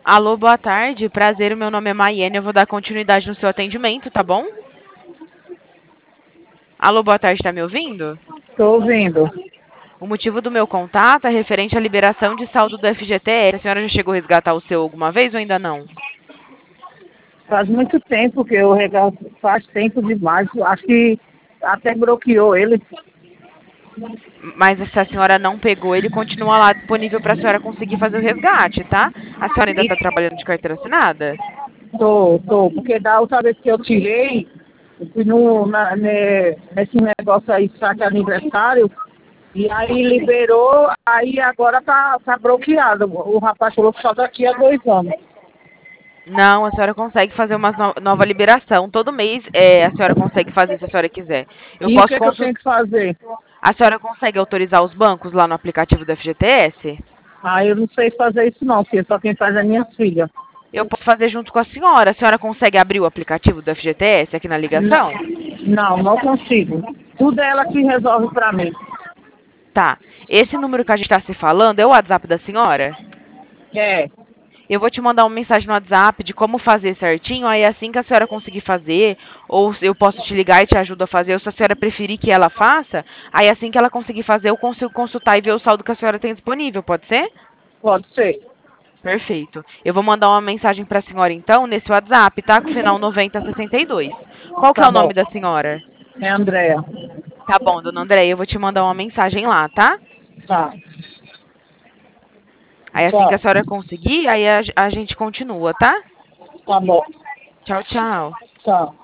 Alô, boa tarde. Prazer, o meu nome é Maiane. Eu vou dar continuidade no seu atendimento, tá bom? Alô, boa tarde, tá me ouvindo? Estou ouvindo. O motivo do meu contato é referente à liberação de saldo do FGTS. A senhora já chegou a resgatar o seu alguma vez ou ainda não? Faz muito tempo que eu regalo, faz tempo demais. Acho que até bloqueou ele. Mas se a senhora não pegou, ele continua lá disponível para a senhora conseguir fazer o resgate, tá? A senhora ainda está trabalhando de carteira assinada? Porque da outra vez que eu tirei, eu fui nesse negócio aí, saque aniversário, e aí liberou, aí agora tá bloqueado. O rapaz falou que só daqui a 2 anos. Não, a senhora consegue fazer uma nova liberação. Todo mês a senhora consegue fazer se a senhora quiser. Eu E o posso que que eu consultar. tenho que fazer? A senhora consegue autorizar os bancos lá no aplicativo do FGTS? Ah, eu não sei fazer isso não, filha, só quem faz é minha filha. Eu posso fazer junto com a senhora. A senhora consegue abrir o aplicativo do FGTS aqui na Não, ligação? não consigo. Tudo é ela que resolve pra mim. Tá. Esse número que a gente está se falando é o WhatsApp da senhora? É, Eu vou te mandar uma mensagem no WhatsApp de como fazer certinho. Aí assim que a senhora conseguir fazer, ou eu posso te ligar e te ajudo a fazer, ou se a senhora preferir que ela faça, aí assim que ela conseguir fazer, eu consigo consultar e ver o saldo que a senhora tem disponível, pode ser? pode ser. Perfeito. Eu vou mandar uma mensagem para a senhora então nesse WhatsApp, tá? Com o final 9062. Qual que é Tá o bom. nome da senhora? É Andréa. Tá bom, dona Andréia, eu vou te mandar uma mensagem lá, tá? Tá. Aí assim que a Tchau. senhora conseguir, aí a gente continua, tá? Tá bom. Tchau, tchau. Tchau.